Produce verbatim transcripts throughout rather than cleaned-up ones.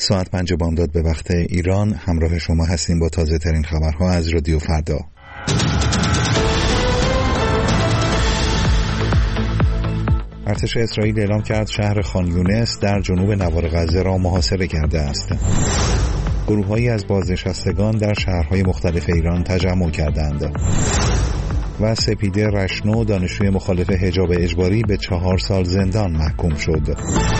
ساعت پنج بامداد به وقت ایران همراه شما هستیم با تازه ترین خبرها از رادیو فردا. ارتش اسرائیل اعلام کرد شهر خان یونس در جنوب نوار غزه را محاصره کرده است. گروه‌هایی از بازنشستگان در شهرهای مختلف ایران تجمع کردند. و سپیده رشنو دانشجوی مخالف حجاب اجباری به چهار سال زندان محکوم شد.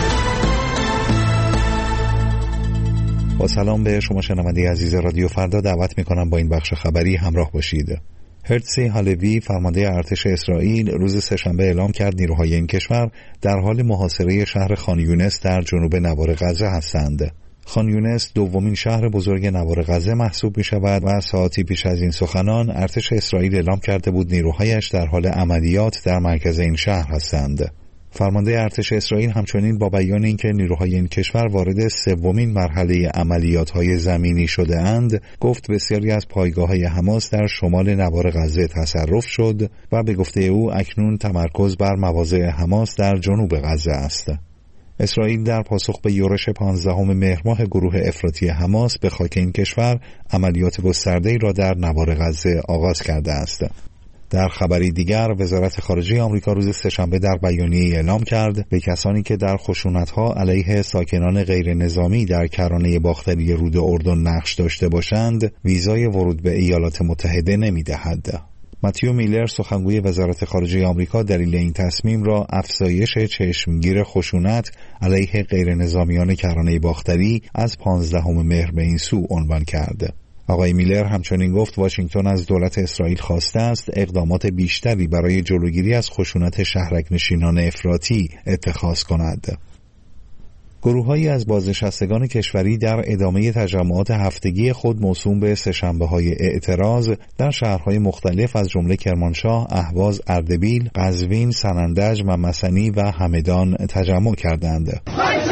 با سلام به شما شنونده عزیز رادیو فردا، دعوت می‌کنم با این بخش خبری همراه باشید. هرتزی هالوی فرمانده ارتش اسرائیل روز سه‌شنبه اعلام کرد نیروهای این کشور در حال محاصره شهر خان یونس در جنوب نوار غزه هستند. خان یونس دومین شهر بزرگ نوار غزه محسوب می شود و ساعتی پیش از این سخنان ارتش اسرائیل اعلام کرده بود نیروهایش در حال عملیات در مرکز این شهر هستند. فرمانده ارتش اسرائیل همچنین با بیان اینکه نیروهای این کشور وارد سومین مرحله عملیات‌های زمینی شده اند، گفت بسیاری از پایگاه‌های حماس در شمال نوار غزه تصرف شد و به گفته او اکنون تمرکز بر مواضع حماس در جنوب غزه است. اسرائیل در پاسخ به یورش پانزدهم مهر ماه گروه افراطی حماس به خاک این کشور عملیات گسترده‌ای را در نوار غزه آغاز کرده است. در خبری دیگر وزارت خارجه آمریکا روز سه‌شنبه در بیانیه‌ای اعلام کرد به کسانی که در خشونت‌ها علیه ساکنان غیر نظامی در کرانه باختری رود اردن نقش داشته باشند ویزای ورود به ایالات متحده نمی‌دهد. متیو میلر سخنگوی وزارت خارجه آمریکا دلیل این تصمیم را افزایش چشمگیر خشونت علیه غیر نظامیان کرانه باختری از پانزدهم مهر به این سو عنوان کرد. آقای میلر همچنین گفت واشنگتن از دولت اسرائیل خواسته است اقدامات بیشتری برای جلوگیری از خشونت شهرک‌نشینان افراطی اتخاذ کند. گروه‌هایی از بازنشستگان کشوری در ادامه تجمعات هفتگی خود موسوم به سه‌شنبه‌های اعتراض در شهرهای مختلف از جمله کرمانشاه، اهواز، اردبیل، قزوین، سنندج و مسنی و همدان تجمع کردند.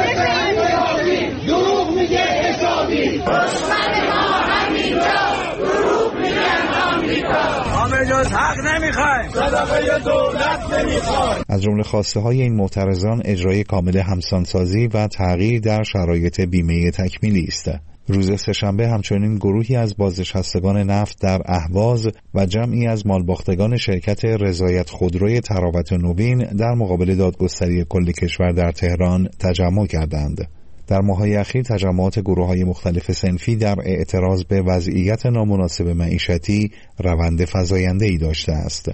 از جمله خواسته های این معترضان اجرای کامل همسانسازی و تغییر در شرایط بیمه تکمیلی است. روز سه‌شنبه همچنین گروهی از بازنشستگان نفت در اهواز و جمعی از مالباختگان شرکت رضایت خودروی تراوت نوین در مقابل دادگستری کل کشور در تهران تجمع کردند. در ماه‌های اخیر تجمعات گروه‌های مختلف صنفی در اعتراض به وضعیت نامناسب معیشتی روند فزاینده‌ای داشته است.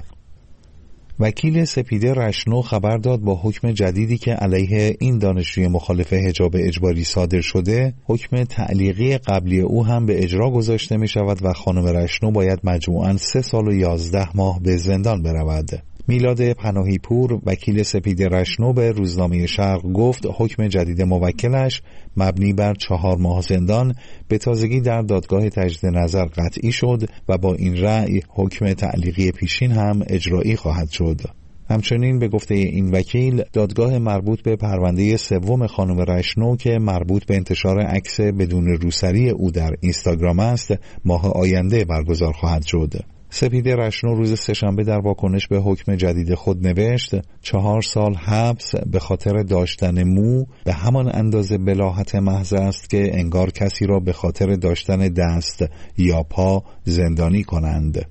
وکیل سپیده رشنو خبر داد با حکم جدیدی که علیه این دانشجوی مخالف حجاب اجباری صادر شده، حکم تعلیقی قبلی او هم به اجرا گذاشته می شود و خانم رشنو باید مجموعاً سه سال و یازده ماه به زندان برود. میلاد پناهی پور وکیل سپیده رشنو به روزنامه شرق گفت حکم جدید موکلش مبنی بر چهار ماه زندان به تازگی در دادگاه تجدید نظر قطعی شد و با این رأی حکم تعلیقی پیشین هم اجرایی خواهد شد. همچنین به گفته این وکیل دادگاه مربوط به پرونده سوم خانم رشنو که مربوط به انتشار عکس بدون روسری او در اینستاگرام است ماه آینده برگزار خواهد شد. سپیده رشنو روز سه‌شنبه در واکنش به حکم جدید خود نوشت چهار سال حبس به خاطر داشتن مو به همان اندازه بلاهت محض است که انگار کسی را به خاطر داشتن دست یا پا زندانی کنند.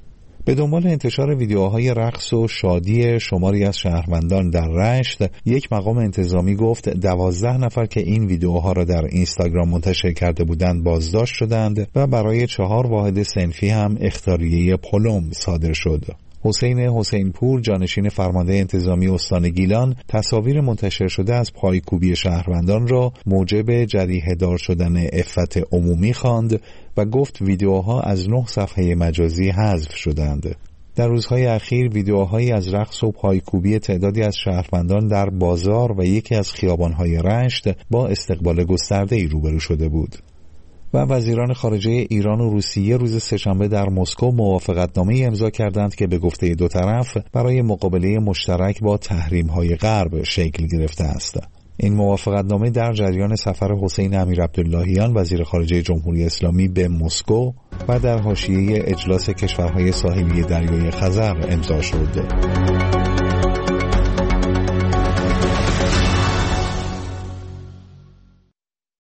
به دنبال انتشار ویدیوهای رقص و شادی شماری از شهروندان در رشت، یک مقام انتظامی گفت دوازده نفر که این ویدیوها را در اینستاگرام منتشر کرده بودند بازداشت شدند و برای چهار واحد صنفی هم اخطاریه پلم صادر شد. حسین حسین پور جانشین فرمانده انتظامی استان گیلان تصاویر منتشر شده از پایکوبی شهروندان را موجب جریحه دار شدن عفت عمومی خواند و گفت ویدیوها از نه صفحه مجازی حذف شدند. در روزهای اخیر ویدیوهایی از رقص و پایکوبی تعدادی از شهروندان در بازار و یکی از خیابانهای رشت با استقبال گسترده‌ای روبرو شده بود. و وزیران خارجه ایران و روسیه روز سه‌شنبه در مسکو موافقتنامه‌ای امضا کردند که به گفته دو طرف برای مقابله مشترک با تحریم‌های غرب شکل گرفته است. این موافقتنامه در جریان سفر حسین امیرعبداللهیان وزیر خارجه جمهوری اسلامی به مسکو و در حاشیه اجلاس کشورهای ساحلی دریای خزر امضا شد.